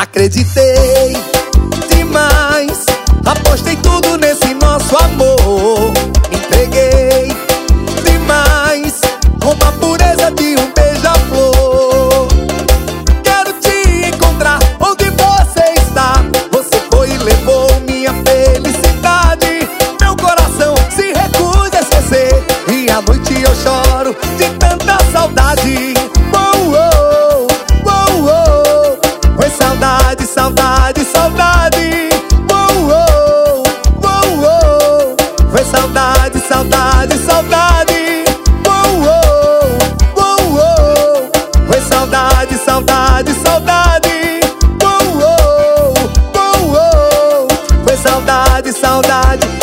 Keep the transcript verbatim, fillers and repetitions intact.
Acreditei demais, apostei tudo nesse nosso amor. Entreguei demais, como a pureza de um beija-flor. Quero te encontrar onde você está. Você foi e levou minha felicidade. Meu coração se recusa a esquecer, e à noite eu choro de tanta saudade. Saudade, saudade, saudade. Uou, uou, uou, uou. Foi saudade, saudade, saudade. Uou, uou, uou, uou. Foi saudade, saudade, saudade. Uou, uou, uou, uou. Foi saudade, saudade.